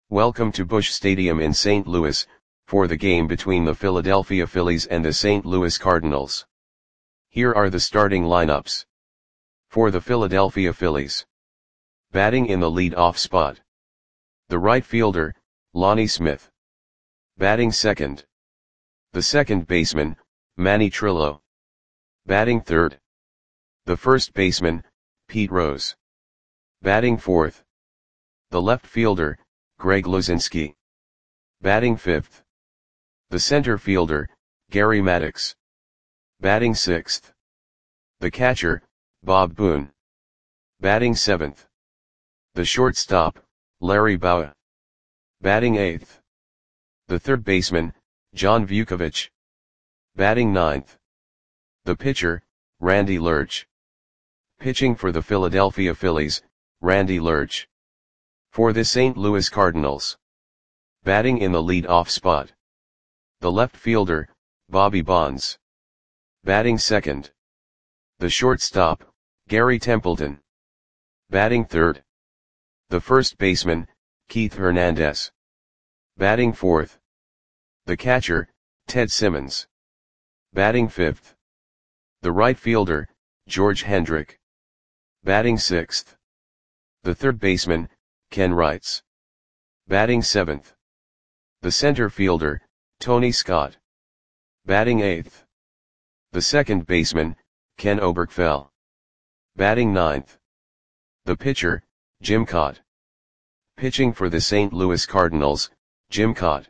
Welcome to Busch Stadium in St. Louis, for the game between the Philadelphia Phillies and the St. Louis Cardinals. Here are the starting lineups. For the Philadelphia Phillies. Batting in the lead-off spot. The right fielder, Lonnie Smith. Batting second. The second baseman, Manny Trillo. Batting third. The first baseman, Pete Rose. Batting fourth. The left fielder, Greg Luzinski. Batting fifth. The center fielder, Gary Maddox. Batting sixth. The catcher, Bob Boone. Batting seventh. The shortstop, Larry Bowa. Batting eighth. The third baseman, John Vukovich. Batting ninth. The pitcher, Randy Lerch. Pitching for the Philadelphia Phillies, Randy Lerch. For the St. Louis Cardinals. Batting in the lead-off spot. The left fielder, Bobby Bonds. Batting second. The shortstop, Gary Templeton. Batting third. The first baseman, Keith Hernandez. Batting fourth. The catcher, Ted Simmons. Batting fifth. The right fielder, George Hendrick. Batting sixth. The third baseman, Ken Wrights. Batting seventh. The center fielder, Tony Scott. Batting eighth. The second baseman, Ken Oberkfell. Batting ninth. The pitcher, Jim Kaat. Pitching for the St. Louis Cardinals, Jim Kaat.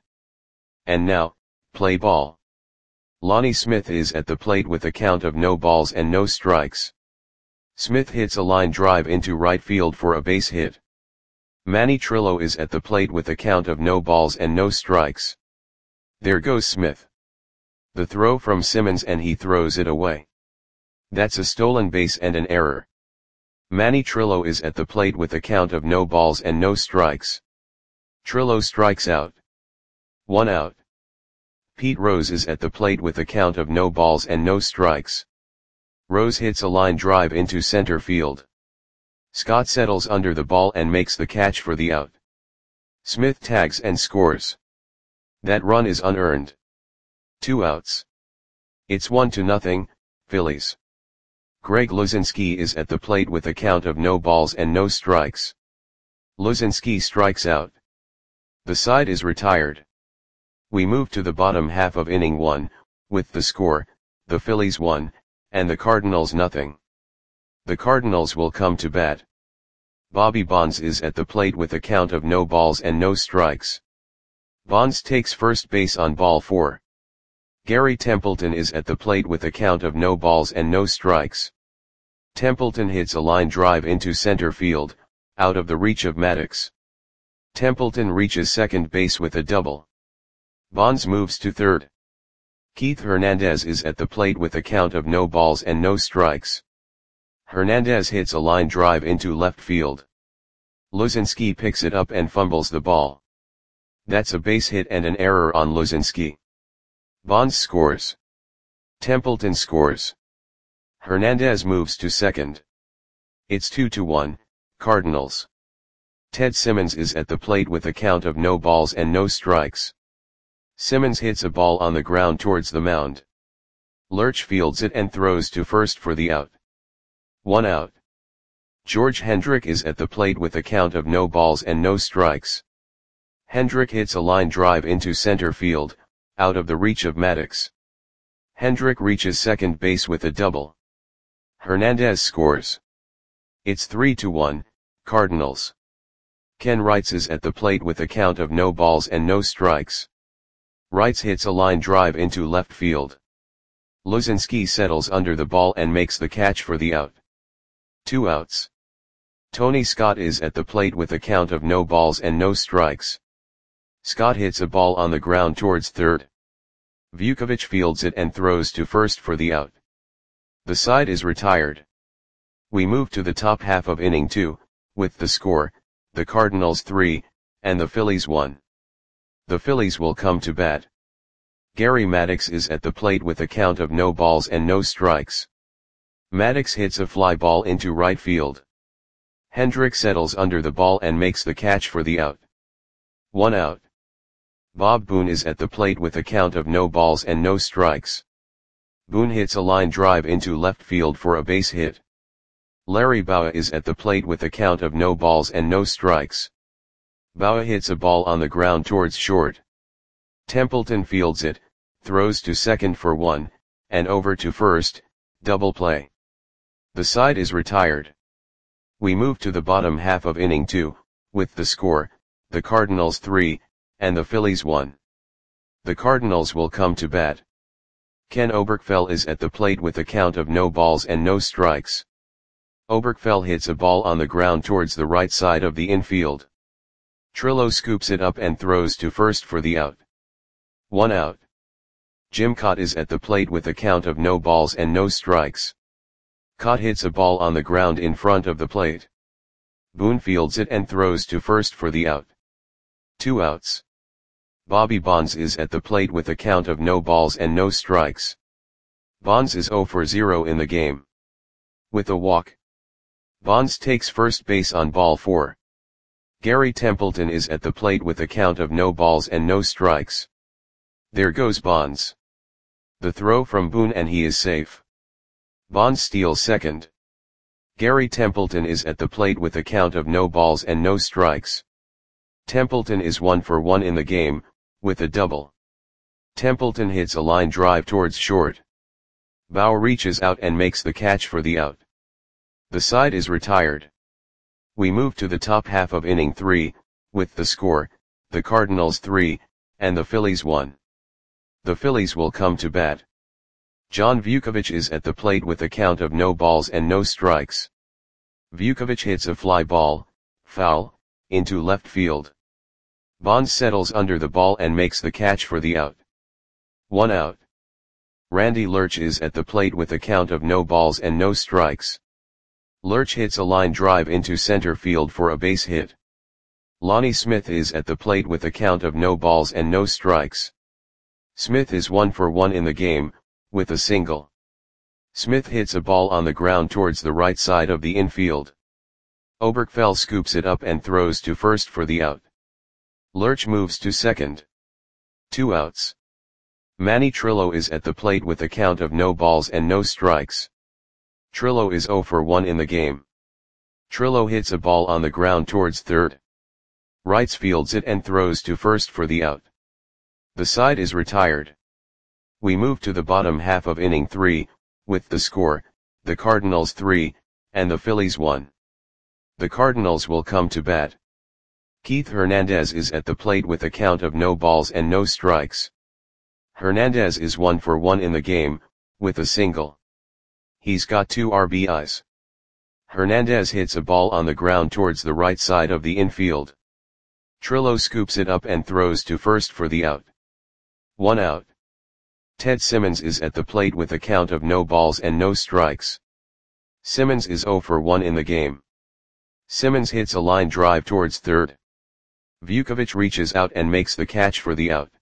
And now, play ball. Lonnie Smith is at the plate with a count of no balls and no strikes. Smith hits a line drive into right field for a base hit. Manny Trillo is at the plate with a count of no balls and no strikes. There goes Smith. The throw from Simmons and he throws it away. That's a stolen base and an error. Manny Trillo is at the plate with a count of no balls and no strikes. Trillo strikes out. 1 out. Pete Rose is at the plate with a count of no balls and no strikes. Rose hits a line drive into center field. Scott settles under the ball and makes the catch for the out. Smith tags and scores. That run is unearned. 2 outs. It's 1-0, Phillies. Greg Luzinski is at the plate with a count of no balls and no strikes. Luzinski strikes out. The side is retired. We move to the bottom half of inning 1, with the score, the Phillies 1, and the Cardinals 0. The Cardinals will come to bat. Bobby Bonds is at the plate with a count of no balls and no strikes. Bonds takes first base on ball 4. Gary Templeton is at the plate with a count of no balls and no strikes. Templeton hits a line drive into center field, out of the reach of Maddox. Templeton reaches second base with a double. Bonds moves to third. Keith Hernandez is at the plate with a count of no balls and no strikes. Hernandez hits a line drive into left field. Luzinski picks it up and fumbles the ball. That's a base hit and an error on Luzinski. Bonds scores. Templeton scores. Hernandez moves to second. It's 2-1, Cardinals. Ted Simmons is at the plate with a count of no balls and no strikes. Simmons hits a ball on the ground towards the mound. Lerch fields it and throws to first for the out. 1 out. George Hendrick is at the plate with a count of no balls and no strikes. Hendrick hits a line drive into center field, out of the reach of Maddox. Hendrick reaches second base with a double. Hernandez scores. It's 3-1, Cardinals. Ken Wrights is at the plate with a count of no balls and no strikes. Wrights hits a line drive into left field. Luzinski settles under the ball and makes the catch for the out. 2 outs. Tony Scott is at the plate with a count of no balls and no strikes. Scott hits a ball on the ground towards third. Vukovich fields it and throws to first for the out. The side is retired. We move to the top half of inning 2, with the score, the Cardinals 3, and the Phillies 1. The Phillies will come to bat. Gary Maddox is at the plate with a count of no balls and no strikes. Maddox hits a fly ball into right field. Hendrick settles under the ball and makes the catch for the out. 1 out. Bob Boone is at the plate with a count of no balls and no strikes. Boone hits a line drive into left field for a base hit. Larry Bowa is at the plate with a count of no balls and no strikes. Bowa hits a ball on the ground towards short. Templeton fields it, throws to second for 1, and over to first, double play. The side is retired. We move to the bottom half of inning 2, with the score, the Cardinals 3, and the Phillies 1. The Cardinals will come to bat. Ken Oberkfell is at the plate with a count of no balls and no strikes. Oberkfell hits a ball on the ground towards the right side of the infield. Trillo scoops it up and throws to first for the out. 1 out. Jim Kaat is at the plate with a count of no balls and no strikes. Kaat hits a ball on the ground in front of the plate. Boone fields it and throws to first for the out. 2 outs. Bobby Bonds is at the plate with a count of no balls and no strikes. Bonds is 0 for 0 in the game. With a walk, Bonds takes first base on ball 4. Gary Templeton is at the plate with a count of no balls and no strikes. There goes Bonds. The throw from Boone and he is safe. Bonds steals second. Gary Templeton is at the plate with a count of no balls and no strikes. Templeton is 1 for 1 in the game, with a double. Templeton hits a line drive towards short. Bowa reaches out and makes the catch for the out. The side is retired. We move to the top half of inning 3, with the score, the Cardinals 3, and the Phillies 1. The Phillies will come to bat. John Vukovich is at the plate with a count of no balls and no strikes. Vukovich hits a fly ball, foul, into left field. Bonds settles under the ball and makes the catch for the out. 1 out. Randy Lurch is at the plate with a count of no balls and no strikes. Lurch hits a line drive into center field for a base hit. Lonnie Smith is at the plate with a count of no balls and no strikes. Smith is 1 for 1 in the game, with a single. Smith hits a ball on the ground towards the right side of the infield. Oberkfell scoops it up and throws to first for the out. Lurch moves to second. 2 outs. Manny Trillo is at the plate with a count of no balls and no strikes. Trillo is 0 for 1 in the game. Trillo hits a ball on the ground towards third. Wrights fields it and throws to first for the out. The side is retired. We move to the bottom half of inning 3, with the score, the Cardinals 3, and the Phillies 1. The Cardinals will come to bat. Keith Hernandez is at the plate with a count of no balls and no strikes. Hernandez is 1 for 1 in the game, with a single. He's got 2 RBIs. Hernandez hits a ball on the ground towards the right side of the infield. Trillo scoops it up and throws to first for the out. 1 out. Ted Simmons is at the plate with a count of no balls and no strikes. Simmons is 0 for 1 in the game. Simmons hits a line drive towards third. Vukovich reaches out and makes the catch for the out.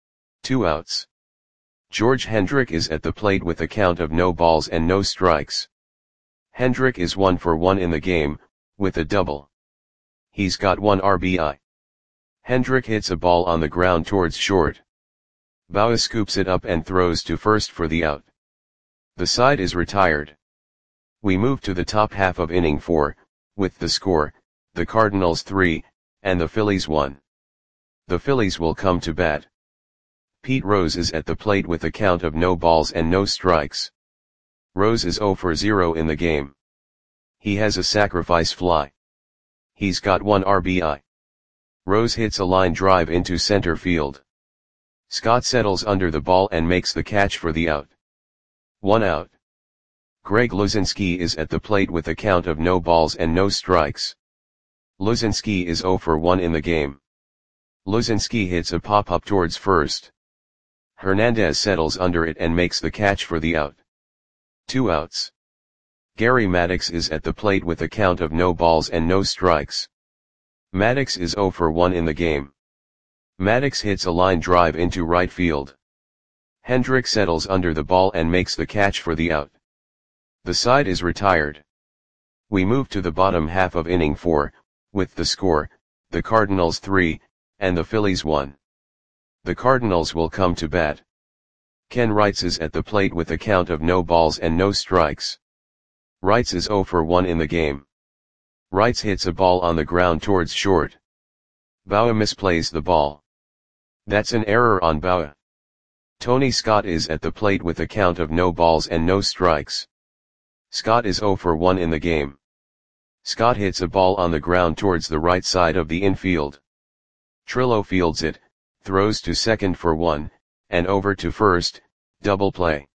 2 outs. George Hendrick is at the plate with a count of no balls and no strikes. Hendrick is 1 for 1 in the game, with a double. He's got 1 RBI. Hendrick hits a ball on the ground towards short. Bowa scoops it up and throws to first for the out. The side is retired. We move to the top half of inning 4, with the score, the Cardinals 3, and the Phillies 1. The Phillies will come to bat. Pete Rose is at the plate with a count of no balls and no strikes. Rose is 0 for 0 in the game. He has a sacrifice fly. He's got 1 RBI. Rose hits a line drive into center field. Scott settles under the ball and makes the catch for the out. 1 out. Greg Luzinski is at the plate with a count of no balls and no strikes. Luzinski is 0 for 1 in the game. Luzinski hits a pop-up towards first. Hernandez settles under it and makes the catch for the out. 2 outs. Gary Maddox is at the plate with a count of no balls and no strikes. Maddox is 0 for 1 in the game. Maddox hits a line drive into right field. Hendrick settles under the ball and makes the catch for the out. The side is retired. We move to the bottom half of inning 4, with the score, the Cardinals 3, and the Phillies 1. The Cardinals will come to bat. Ken Wrights is at the plate with a count of no balls and no strikes. Wrights is 0 for 1 in the game. Wrights hits a ball on the ground towards short. Bauer misplays the ball. That's an error on Bauer. Tony Scott is at the plate with a count of no balls and no strikes. Scott is 0 for 1 in the game. Scott hits a ball on the ground towards the right side of the infield. Trillo fields it, throws to second for 1, and over to first, double play.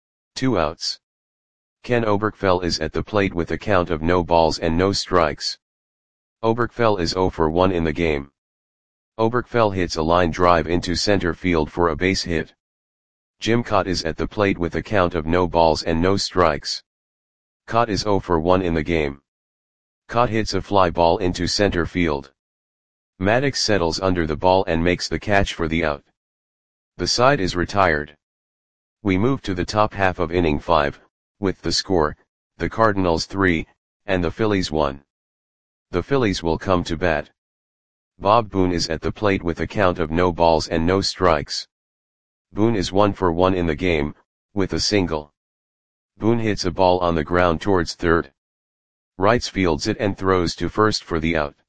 2 outs. Ken Oberkfell is at the plate with a count of no balls and no strikes. Oberkfell is 0 for 1 in the game. Oberkfell hits a line drive into center field for a base hit. Jim Kaat is at the plate with a count of no balls and no strikes. Kaat is 0 for 1 in the game. Kaat hits a fly ball into center field. Maddox settles under the ball and makes the catch for the out. The side is retired. We move to the top half of inning 5, with the score, the Cardinals 3, and the Phillies 1. The Phillies will come to bat. Bob Boone is at the plate with a count of no balls and no strikes. Boone is 1 for 1 in the game, with a single. Boone hits a ball on the ground towards third. Wrights fields it and throws to first for the out.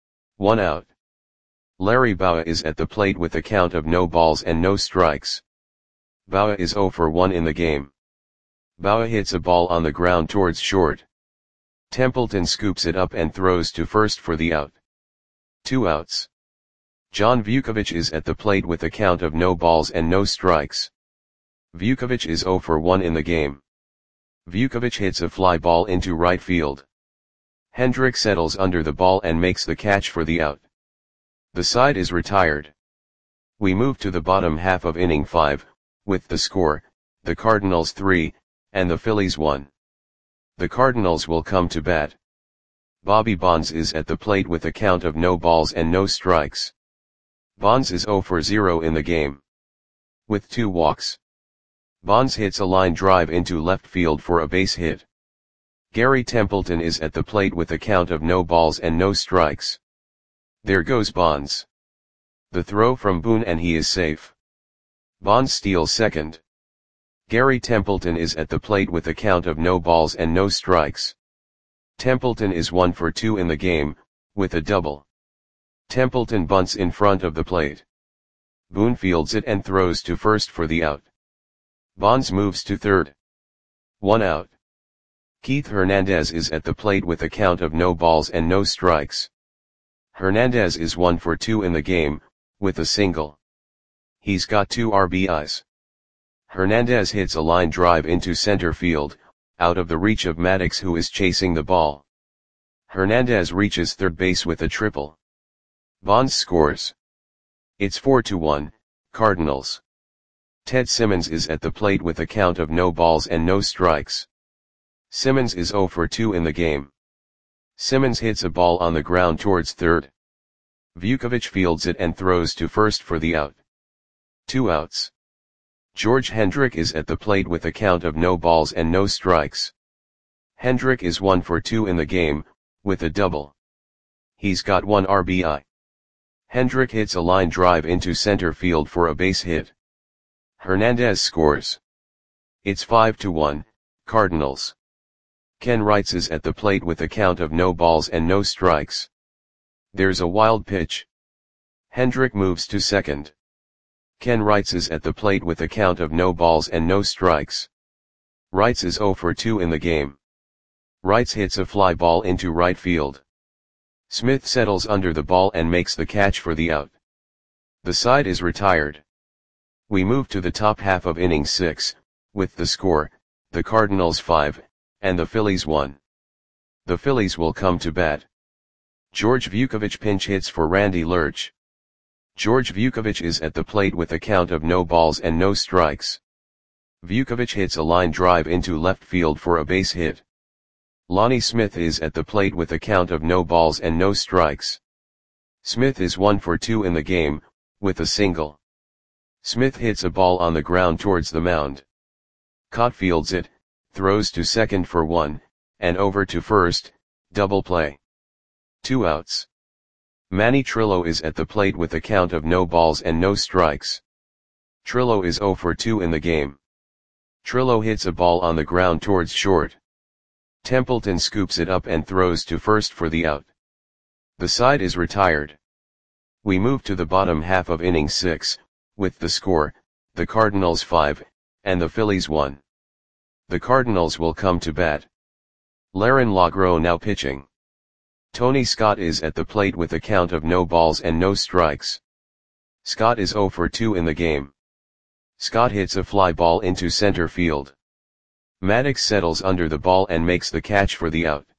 1 out. Larry Bowa is at the plate with a count of no balls and no strikes. Bowa is 0 for 1 in the game. Bowa hits a ball on the ground towards short. Templeton scoops it up and throws to first for the out. 2 outs. John Vukovic is at the plate with a count of no balls and no strikes. Vukovic is 0 for 1 in the game. Vukovic hits a fly ball into right field. Hendrick settles under the ball and makes the catch for the out. The side is retired. We move to the bottom half of inning 5, with the score, the Cardinals 3, and the Phillies 1. The Cardinals will come to bat. Bobby Bonds is at the plate with a count of no balls and no strikes. Bonds is 0 for 0 in the game. With 2 walks. Bonds hits a line drive into left field for a base hit. Gary Templeton is at the plate with a count of no balls and no strikes. There goes Bonds. The throw from Boone and he is safe. Bonds steals second. Gary Templeton is at the plate with a count of no balls and no strikes. Templeton is 1 for 2 in the game, with a double. Templeton bunts in front of the plate. Boone fields it and throws to first for the out. Bonds moves to third. 1 out. Keith Hernandez is at the plate with a count of no balls and no strikes. Hernandez is 1 for 2 in the game, with a single. He's got 2 RBIs. Hernandez hits a line drive into center field, out of the reach of Maddox who is chasing the ball. Hernandez reaches third base with a triple. Bonds scores. It's 4-1, Cardinals. Ted Simmons is at the plate with a count of no balls and no strikes. Simmons is 0 for 2 in the game. Simmons hits a ball on the ground towards third. Vukovic fields it and throws to first for the out. 2 outs. George Hendrick is at the plate with a count of no balls and no strikes. Hendrick is 1 for 2 in the game, with a double. He's got 1 RBI. Hendrick hits a line drive into center field for a base hit. Hernandez scores. It's 5-1, Cardinals. Ken Wrights is at the plate with a count of no balls and no strikes. There's a wild pitch. Hendrick moves to second. Ken Wrights is at the plate with a count of no balls and no strikes. Wrights is 0 for 2 in the game. Wrights hits a fly ball into right field. Smith settles under the ball and makes the catch for the out. The side is retired. We move to the top half of inning 6, with the score, the Cardinals 5, and the Phillies 1. The Phillies will come to bat. George Vukovic pinch hits for Randy Lurch. George Vukovic is at the plate with a count of no balls and no strikes. Vukovic hits a line drive into left field for a base hit. Lonnie Smith is at the plate with a count of no balls and no strikes. Smith is 1 for 2 in the game, with a single. Smith hits a ball on the ground towards the mound. Kaat fields it, throws to second for 1, and over to first, double play. 2 outs. Manny Trillo is at the plate with a count of no balls and no strikes. Trillo is 0 for 2 in the game. Trillo hits a ball on the ground towards short. Templeton scoops it up and throws to first for the out. The side is retired. We move to the bottom half of inning 6, with the score, the Cardinals 5, and the Phillies 1. The Cardinals will come to bat. Laron Lagro now pitching. Tony Scott is at the plate with a count of no balls and no strikes. Scott is 0 for 2 in the game. Scott hits a fly ball into center field. Maddox settles under the ball and makes the catch for the out.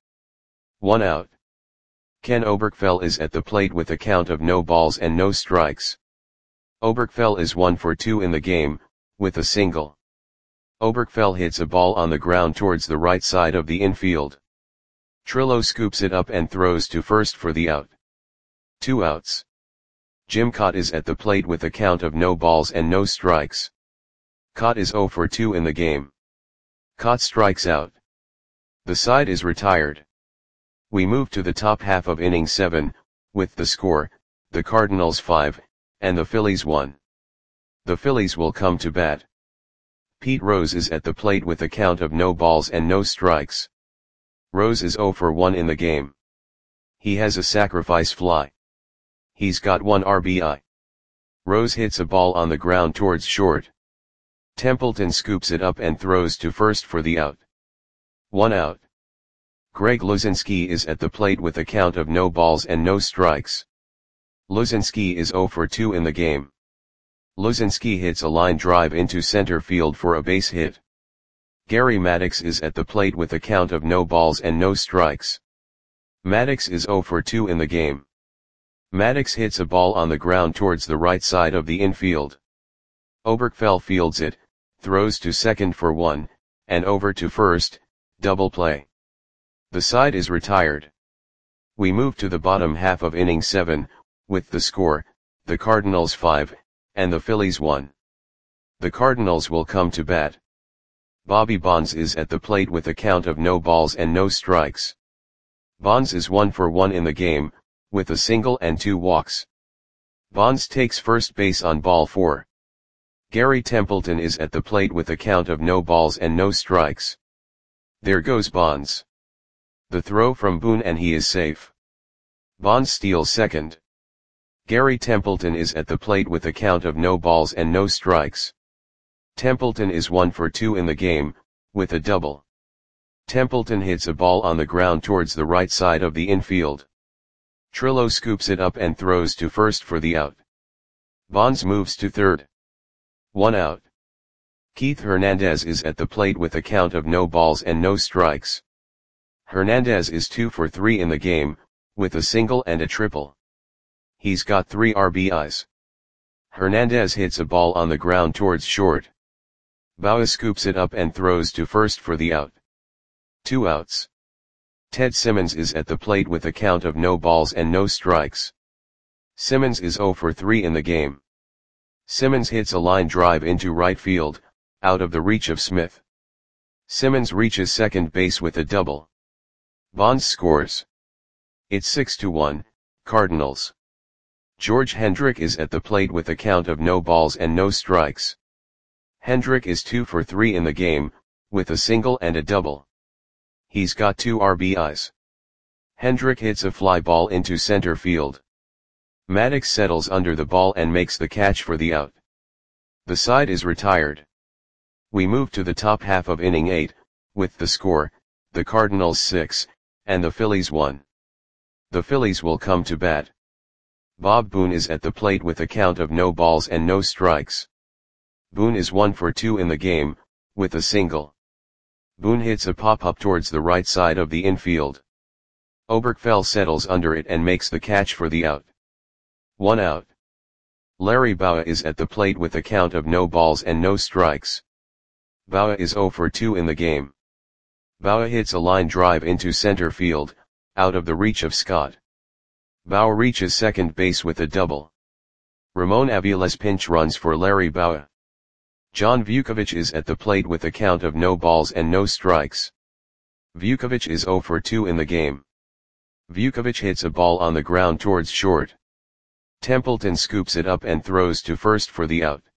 1 out. Ken Oberkfell is at the plate with a count of no balls and no strikes. Oberkfell is 1 for 2 in the game, with a single. Oberkfell hits a ball on the ground towards the right side of the infield. Trillo scoops it up and throws to first for the out. 2 outs. Jim Kaat is at the plate with a count of no balls and no strikes. Kaat is 0 for 2 in the game. Kaat strikes out. The side is retired. We move to the top half of inning 7, with the score, the Cardinals 5, and the Phillies 1. The Phillies will come to bat. Pete Rose is at the plate with a count of no balls and no strikes. Rose is 0 for 1 in the game. He has a sacrifice fly. He's got 1 RBI. Rose hits a ball on the ground towards short. Templeton scoops it up and throws to first for the out. 1 out. Greg Luzinski is at the plate with a count of no balls and no strikes. Luzinski is 0 for 2 in the game. Luzinski hits a line drive into center field for a base hit. Gary Maddox is at the plate with a count of no balls and no strikes. Maddox is 0 for 2 in the game. Maddox hits a ball on the ground towards the right side of the infield. Oberkfell fields it, throws to second for 1, and over to first, double play. The side is retired. We move to the bottom half of inning 7, with the score, the Cardinals 5, and the Phillies 1. The Cardinals will come to bat. Bobby Bonds is at the plate with a count of no balls and no strikes. Bonds is 1 for 1 in the game, with a single and 2 walks. Bonds takes first base on ball 4. Gary Templeton is at the plate with a count of no balls and no strikes. There goes Bonds. The throw from Boone and he is safe. Bonds steals second. Gary Templeton is at the plate with a count of no balls and no strikes. Templeton is 1 for 2 in the game, with a double. Templeton hits a ball on the ground towards the right side of the infield. Trillo scoops it up and throws to first for the out. Bonds moves to third. 1 out. Keith Hernandez is at the plate with a count of no balls and no strikes. Hernandez is 2 for 3 in the game, with a single and a triple. He's got 3 RBIs. Hernandez hits a ball on the ground towards short. Bauer scoops it up and throws to first for the out. 2 outs. Ted Simmons is at the plate with a count of no balls and no strikes. Simmons is 0 for 3 in the game. Simmons hits a line drive into right field, out of the reach of Smith. Simmons reaches second base with a double. Bonds scores. It's 6-1, Cardinals. George Hendrick is at the plate with a count of no balls and no strikes. Hendrick is 2 for 3 in the game, with a single and a double. He's got 2 RBIs. Hendrick hits a fly ball into center field. Maddox settles under the ball and makes the catch for the out. The side is retired. We move to the top half of inning 8, with the score, the Cardinals 6, and the Phillies 1. The Phillies will come to bat. Bob Boone is at the plate with a count of no balls and no strikes. Boone is 1 for 2 in the game, with a single. Boone hits a pop-up towards the right side of the infield. Oberkfell settles under it and makes the catch for the out. 1 out. Larry Bowa is at the plate with a count of no balls and no strikes. Bowa is 0 for 2 in the game. Bowa hits a line drive into center field, out of the reach of Scott. Bowa reaches second base with a double. Ramon Aviles pinch runs for Larry Bowa. John Vukovic is at the plate with a count of no balls and no strikes. Vukovic is 0 for 2 in the game. Vukovic hits a ball on the ground towards short. Templeton scoops it up and throws to first for the out.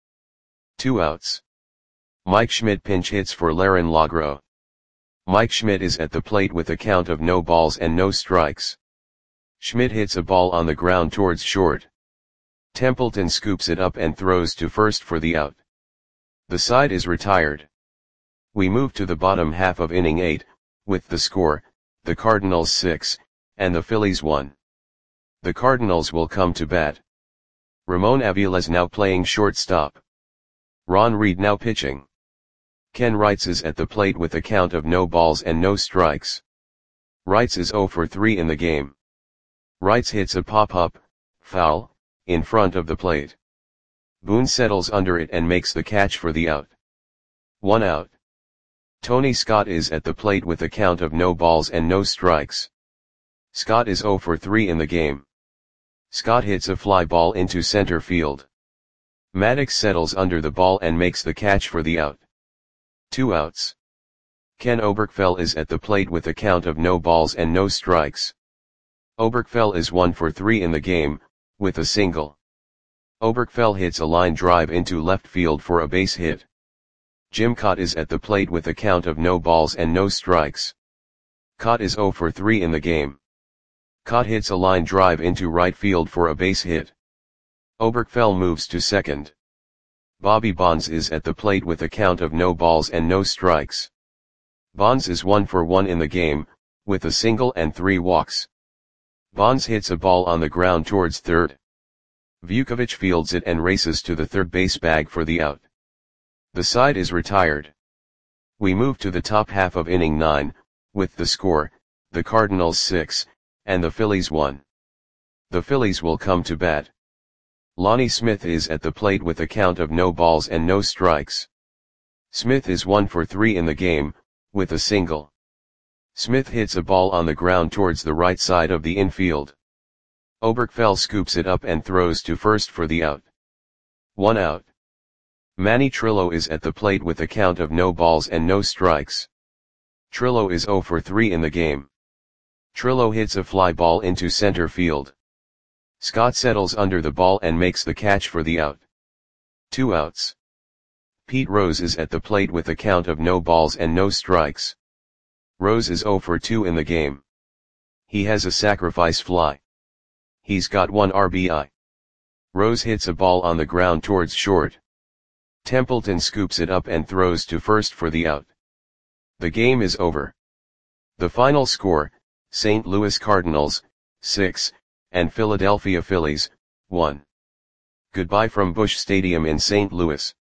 2 outs. Mike Schmidt pinch hits for Larin Lagro. Mike Schmidt is at the plate with a count of no balls and no strikes. Schmidt hits a ball on the ground towards short. Templeton scoops it up and throws to first for the out. The side is retired. We move to the bottom half of inning 8, with the score, the Cardinals 6, and the Phillies 1. The Cardinals will come to bat. Ramon Aviles now playing shortstop. Ron Reed now pitching. Ken Wrights is at the plate with a count of no balls and no strikes. Wrights is 0 for 3 in the game. Wrights hits a pop-up, foul, in front of the plate. Boone settles under it and makes the catch for the out. 1 out. Tony Scott is at the plate with a count of no balls and no strikes. Scott is 0 for 3 in the game. Scott hits a fly ball into center field. Maddox settles under the ball and makes the catch for the out. 2 outs. Ken Oberkfell is at the plate with a count of no balls and no strikes. Oberkfell is 1 for 3 in the game, with a single. Oberkfell hits a line drive into left field for a base hit. Jim Cott is at the plate with a count of no balls and no strikes. Cott is 0 for 3 in the game. Cott hits a line drive into right field for a base hit. Oberkfell moves to second. Bobby Bonds is at the plate with a count of no balls and no strikes. Bonds is 1 for 1 in the game, with a single and 3 walks. Bonds hits a ball on the ground towards third. Vukovic fields it and races to the third base bag for the out. The side is retired. We move to the top half of inning 9, with the score, the Cardinals 6, and the Phillies 1. The Phillies will come to bat. Lonnie Smith is at the plate with a count of no balls and no strikes. Smith is 1 for 3 in the game, with a single. Smith hits a ball on the ground towards the right side of the infield. Oberkfell scoops it up and throws to first for the out. 1 out. Manny Trillo is at the plate with a count of no balls and no strikes. Trillo is 0 for 3 in the game. Trillo hits a fly ball into center field. Scott settles under the ball and makes the catch for the out. 2 outs. Pete Rose is at the plate with a count of no balls and no strikes. Rose is 0 for 2 in the game. He has a sacrifice fly. He's got 1 RBI. Rose hits a ball on the ground towards short. Templeton scoops it up and throws to first for the out. The game is over. The final score, St. Louis Cardinals, 6, and Philadelphia Phillies, 1. Goodbye from Busch Stadium in St. Louis.